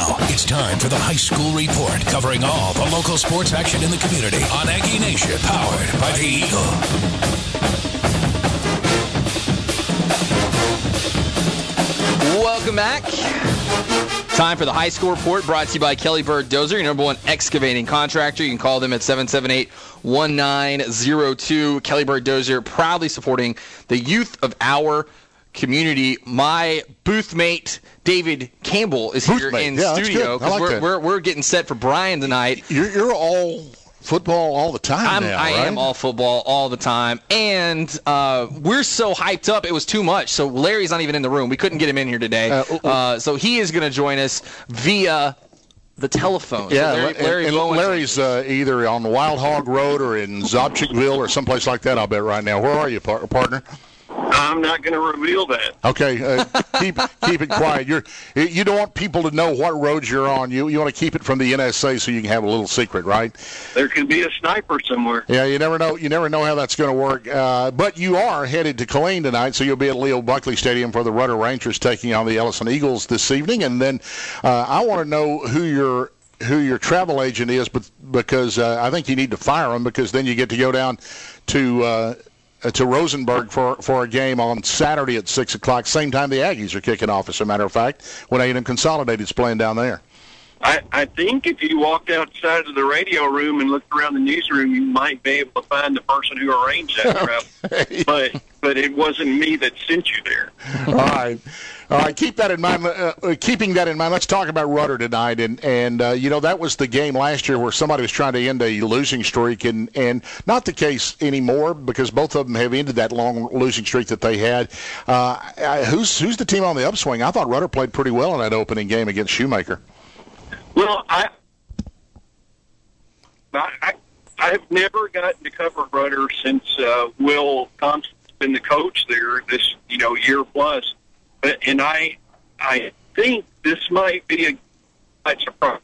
Now, it's time for the High School Report, covering all the local sports action in the community on Aggie Nation, powered by the Eagle. Welcome back. Time for the High School Report, brought to you by Kelly Bird Dozer, your number one excavating contractor. You can call them at 778-1902. Kelly Bird Dozer, proudly supporting the youth of our community. My booth mate, David Campbell, is here in studio because we're getting set for Brian tonight. You're all football all the time now, I am all football all the time. And we're so hyped up, it was too much. So Larry's not even in the room. We couldn't get him in here today. So he is going to join us via the telephone. Yeah, so Larry's either on Wild Hog Road or in Zobchikville or someplace like that, I'll bet, right now. Where are you, partner? I'm not going to reveal that. Okay, keep it quiet. You don't want people to know what roads you're on. You want to keep it from the NSA so you can have a little secret, right? There could be a sniper somewhere. Yeah, you never know. You never know how that's going to work. But you are headed to Killeen tonight, so you'll be at Leo Buckley Stadium for the Rudder Rangers taking on the Ellison Eagles this evening. And then I want to know who your travel agent is, because I think you need to fire them, because then you get to go down to Rosenberg for a game on Saturday at 6 o'clock, same time the Aggies are kicking off, as a matter of fact, when A&M Consolidated's playing down there. I think if you walked outside of the radio room and looked around the newsroom, you might be able to find the person who arranged that travel. Okay. But it wasn't me that sent you there. All right. Keep that in mind. Keeping that in mind, let's talk about Rudder tonight. And that was the game last year where somebody was trying to end a losing streak, and not the case anymore, because both of them have ended that long losing streak that they had. Who's the team on the upswing? I thought Rudder played pretty well in that opening game against Shoemaker. Well, I have never gotten to cover Rudder since Will Thompson's been the coach there this year plus, and I think this might be a surprise.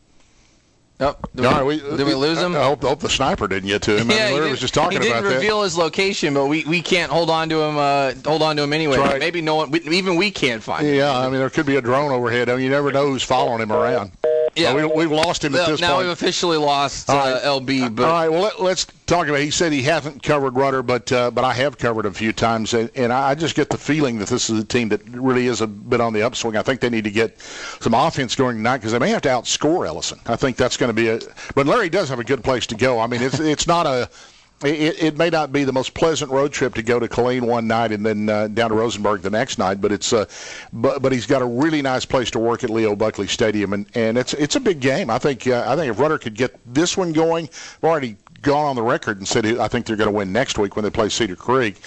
Oh, did we lose him? I hope the sniper didn't get to him. Yeah, Larry was just talking about that. He didn't reveal his location, but we can't hold on to him. Anyway. Right. Maybe no one, even we can't find him. Yeah, I mean, there could be a drone overhead. You never know who's following him around. Yeah, we've lost him at this point. Now we've officially lost LB. But all right, well, let's talk about. He said he hasn't covered Rudder, but I have covered a few times, and I just get the feeling that this is a team that really is a bit on the upswing. I think they need to get some offense going tonight, because they may have to outscore Ellison. I think that's going to be But Larry does have a good place to go. I mean, it's not a. It may not be the most pleasant road trip to go to Killeen one night and then down to Rosenberg the next night, but it's but he's got a really nice place to work at Leo Buckley Stadium, and it's a big game. I think if Rudder could get this one going, I've already gone on the record and said I think they're going to win next week when they play Cedar Creek.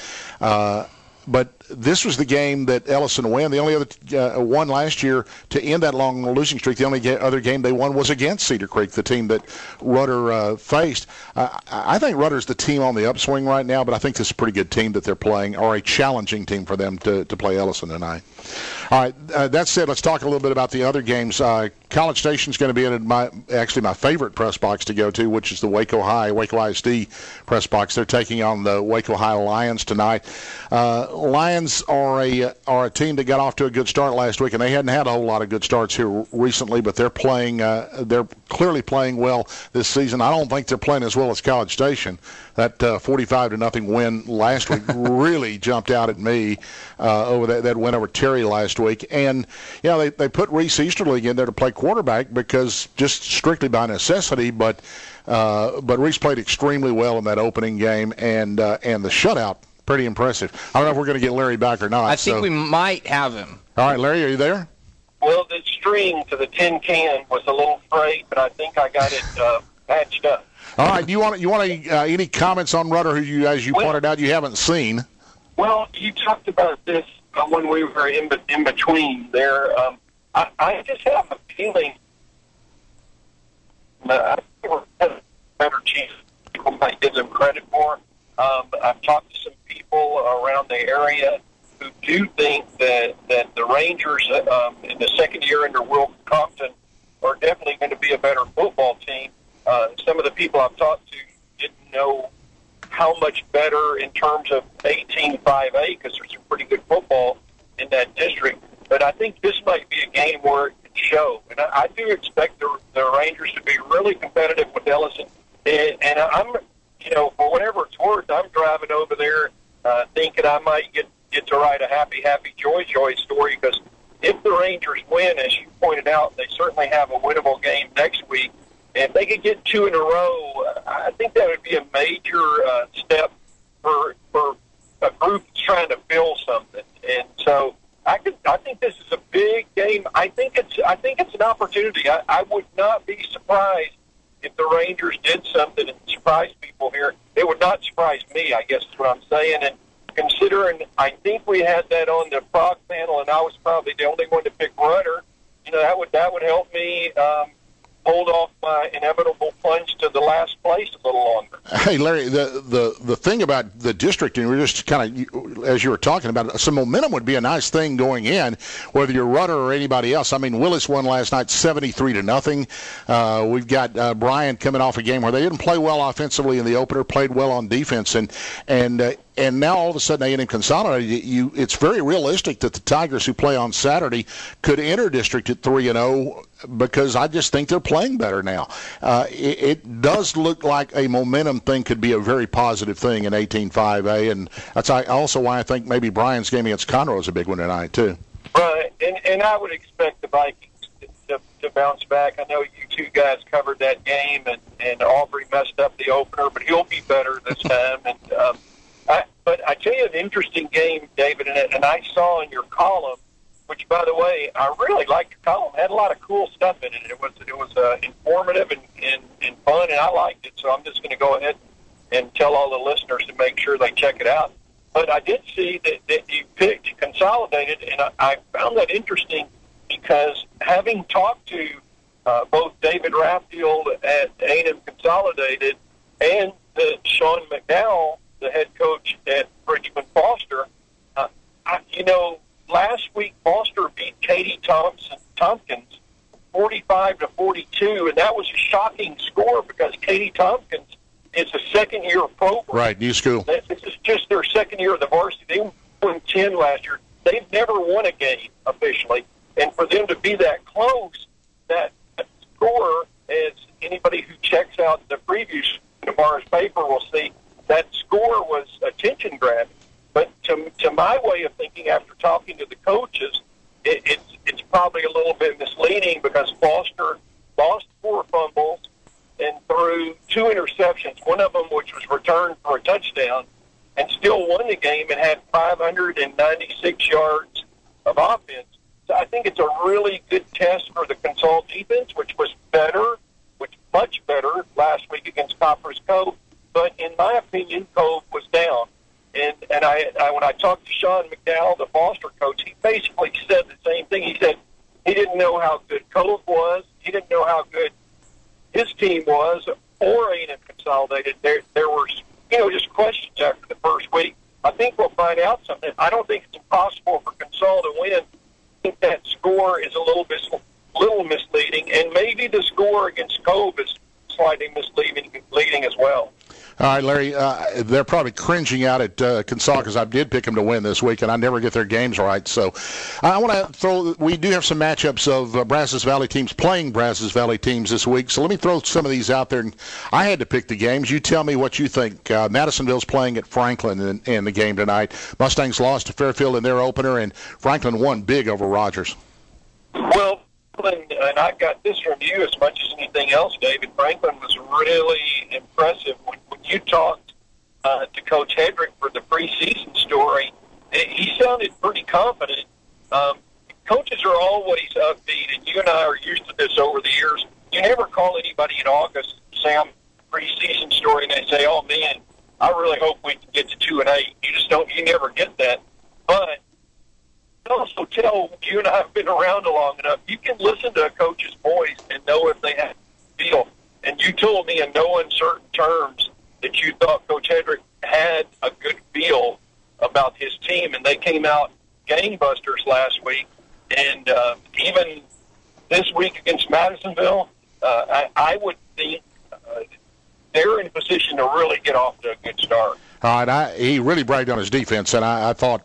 But this was the game that Ellison won. The only other won last year to end that long losing streak. The only other game they won was against Cedar Creek, the team that Rudder faced. I think Rudder's the team on the upswing right now, but I think this is a pretty good team that they're playing, or a challenging team for them to play Ellison tonight. All right, that said, let's talk a little bit about the other games. College Station's going to be in my favorite press box to go to, which is the Waco ISD press box. They're taking on the Waco High Lions tonight. Lions are a team that got off to a good start last week, and they hadn't had a whole lot of good starts here recently, but they're playing. They're clearly playing well this season. I don't think they're playing as well as College Station. That 45-0 win last week really jumped out at me over that win over Terry last week. And they put Reese Easterling in there to play quarterback, because just strictly by necessity, but Reese played extremely well in that opening game, and the shutout, pretty impressive. I don't know if we're going to get Larry back or not. I think we might have him. All right, Larry, are you there? Well, the string to the tin can was a little frayed, but I think I got it patched up. All right, you want any comments on Rudder, who as you pointed out, you haven't seen? Well, you talked about this when we were in between there. I just have a feeling that I think we're better chance people might give them credit for. I've talked to some people around the area who do think that the Rangers in the second year under Will Compton are definitely going to be a better football team. Some of the people I've talked to didn't know how much better in terms of 18-5A, because there's some pretty good football in that district. But I think this might be a game where it show. And I do expect the Rangers to be really competitive with Ellison. And I'm, for whatever it's worth, I'm driving over there thinking I might get to write a happy, joy story, because if the Rangers win, as you pointed out, they certainly have a winnable game next week. And if they could get 2 in a row, I think that would be a major step for a group that's trying to fill something. And so I think this is a big game. I think it's an opportunity. I would not be surprised if the Rangers did something and surprised people here. It would not surprise me, I guess is what I'm saying. And considering I think we had that on the Frog panel, and I was probably the only one to pick Rudder, that would help me hold off my inevitable plunge to the last place a little longer. Hey, Larry, the thing about the district, and we're just kind of, as you were talking about, some momentum would be a nice thing going in, whether you're Rudder or anybody else. I mean, Willis won last night 73-0. We've got Bryan coming off a game where they didn't play well offensively in the opener, played well on defense, and now all of a sudden A&M consolidated. It's very realistic that the Tigers, who play on Saturday, could enter district at 3-0, because I just think they're playing better now. It does look like a momentum thing could be a very positive thing in 18-5A, and that's also why I think maybe Bryan's game against Conroe is a big one tonight too. Right, and I would expect the Vikings to bounce back. I know you two guys covered that game, and Aubrey messed up the opener, but he'll be better this time. And but I tell you, an interesting game, David, and I saw in your column, which, by the way, I really liked your column. It had a lot of cool stuff in it. It was informative and fun, and I liked it. So I'm just going to go ahead and tell all the listeners to make sure they check it out. But I did see that you picked Consolidated, and I found that interesting because having talked to both David Raffield at A&M Consolidated and Sean McDowell, the head coach at Richmond Foster, last week Foster beat Katie Tompkins 45-42, and that was a shocking score because Katie Tompkins is a second-year program. Right, new school. This is just their second year of the varsity. They won 10 last year. They've never won a game officially, and for them to be that close, that score, as anybody who checks out the previews tomorrow's paper will see, that score was attention-grabbing. But to my way of thinking, after talking to the coaches, it's probably a little bit misleading because Foster lost 4 fumbles and threw 2 interceptions, one of them which was returned for a touchdown, and still won the game and had 596 yards of offense. So I think it's a really good test for the Consol defense, which was much better last week against Copper's Cove. But in my opinion, Cove was down. And I when I talked to Sean McDowell, the Foster coach, he basically said the same thing. He said he didn't know how good Cove was. He didn't know how good his team was, or A&M Consolidated. There were, just questions after the first week. I think we'll find out something. I don't think it's impossible for Consol to win. I think that score is a little misleading, and maybe the score against Cove is slightly misleading as well. All right, Larry, they're probably cringing out at Consol because I did pick them to win this week, and I never get their games right. So I want to we do have some matchups of Brazos Valley teams playing Brazos Valley teams this week. So let me throw some of these out there. I had to pick the games. You tell me what you think. Madisonville's playing at Franklin in the game tonight. Mustangs lost to Fairfield in their opener, and Franklin won big over Rogers. Well, and I got this from you as much as anything else, David. Franklin was really impressive. When you talked to Coach Hedrick for the preseason story, he sounded pretty confident. Coaches are always upbeat, and you and I are used to this over the years. You never call anybody in August, say I'm preseason story, and they say, oh, man, I really hope we can get to 2-8. You never get that. But also tell you and I have been around long enough. You can listen to a coach's voice and know if they have a feel. And you told me in no uncertain terms that you thought Coach Hedrick had a good feel about his team, and they came out gangbusters last week. And even this week against Madisonville, I would think they're in a position to really get off to a good start. All right, he really bragged on his defense, and I thought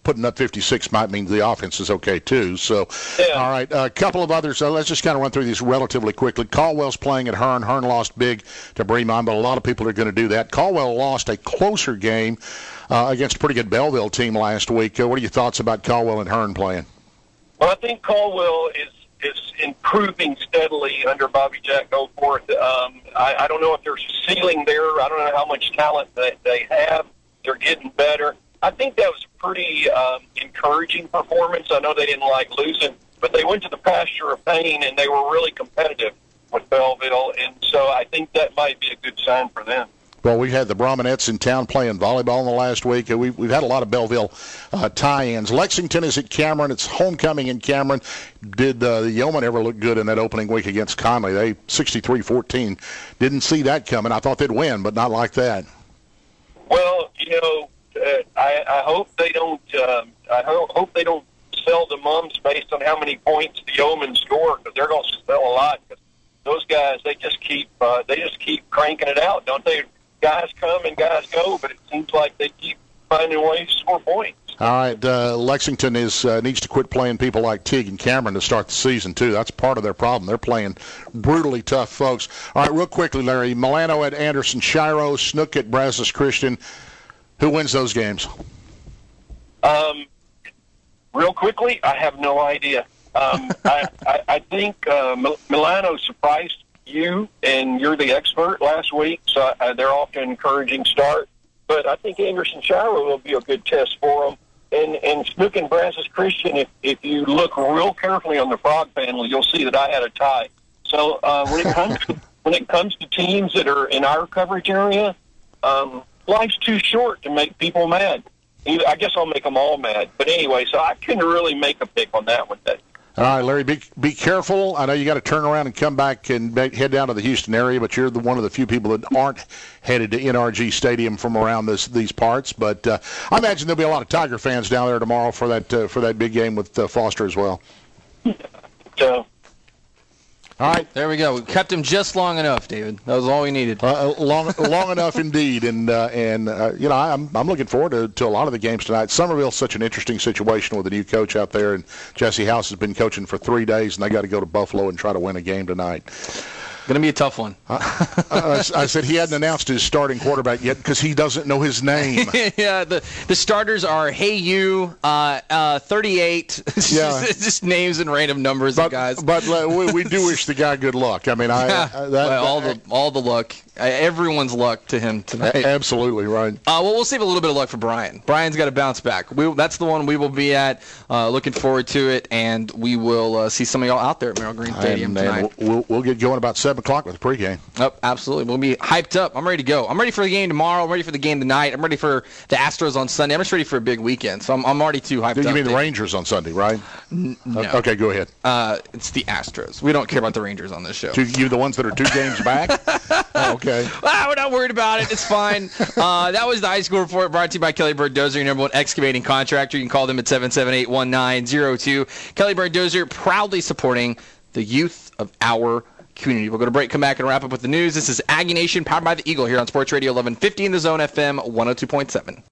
putting up 56 might mean the offense is okay too. So, all right, a couple of others. Let's just kind of run through these relatively quickly. Caldwell's playing at Hearn. Hearn lost big to Bremond, but a lot of people are going to do that. Caldwell lost a closer game against a pretty good Belleville team last week. What are your thoughts about Caldwell and Hearn playing? Well, I think Caldwell is improving steadily under Bobby Jack Goforth. I don't know if there's a ceiling there. I don't know how much talent they have. They're getting better. I think that was a pretty encouraging performance. I know they didn't like losing, but they went to the pasture of pain, and they were really competitive with Belleville, and so I think that might be a good sign for them. Well, we had the Brahmanettes in town playing volleyball in the last week. We've had a lot of Belleville tie-ins. Lexington is at Cameron. It's homecoming in Cameron. Did the Yeomen ever look good in that opening week against Conley? They 63-14. Didn't see that coming. I thought they'd win, but not like that. Well, I hope they don't. I hope they don't sell the mums based on how many points the Yeomen score, because they're going to sell a lot. Cause those guys, they just keep cranking it out, don't they? Guys come and guys go, but it seems like they keep finding ways to score points. All right, Lexington needs to quit playing people like Teague and Cameron to start the season, too. That's part of their problem. They're playing brutally tough folks. All right, real quickly, Larry, Milano at Anderson Shiro, Snook at Brazos Christian. Who wins those games? Real quickly, I have no idea. I think Milano surprised you, and you're the expert last week, so they're off to an encouraging start. But I think Anderson Shiro will be a good test for them. And Snook and Brazos Christian, if you look real carefully on the Frog panel, you'll see that I had a tie. So when it comes to teams that are in our coverage area, life's too short to make people mad. I guess I'll make them all mad. But anyway, so I couldn't really make a pick on that one. All right, Larry, be careful. I know you got to turn around and come back and head down to the Houston area, but you're one of the few people that aren't headed to NRG Stadium from around these parts. But I imagine there'll be a lot of Tiger fans down there tomorrow for that big game with Foster as well. So. All right, there we go. We kept him just long enough, David. That was all we needed. Long enough indeed, and I'm looking forward to a lot of the games tonight. Somerville's such an interesting situation with a new coach out there, and Jesse House has been coaching for 3 days, and they got to go to Buffalo and try to win a game tonight. Going to be a tough one. I said he hadn't announced his starting quarterback yet because he doesn't know his name. Yeah, the starters are Hey You, 38. Yeah. just names and random numbers of guys. But we do wish the guy good luck. I mean, all the luck. Everyone's luck to him tonight. Absolutely right. Well, we'll save a little bit of luck for Brian. Brian's got to bounce back. That's the one we will be at. Looking forward to it, and we will see some of y'all out there at Merrill Green Stadium tonight. We'll get going about 7 o'clock with the pregame. Oh, absolutely. We'll be hyped up. I'm ready to go. I'm ready for the game tomorrow. I'm ready for the game tonight. I'm ready for the Astros on Sunday. I'm just ready for a big weekend. So I'm already too hyped up. You mean the Rangers on Sunday, right? No. Okay, go ahead. It's the Astros. We don't care about the Rangers on this show. You the ones that are 2 games back? Okay. We're not worried about it. It's fine. That was the High School Report brought to you by Kelly Bird Dozer, your number one excavating contractor. You can call them at 778-1902. Kelly Bird Dozer, proudly supporting the youth of our community. We'll go to break, come back, and wrap up with the news. This is Aggie Nation, powered by the Eagle here on Sports Radio 1150 in the Zone FM 102.7.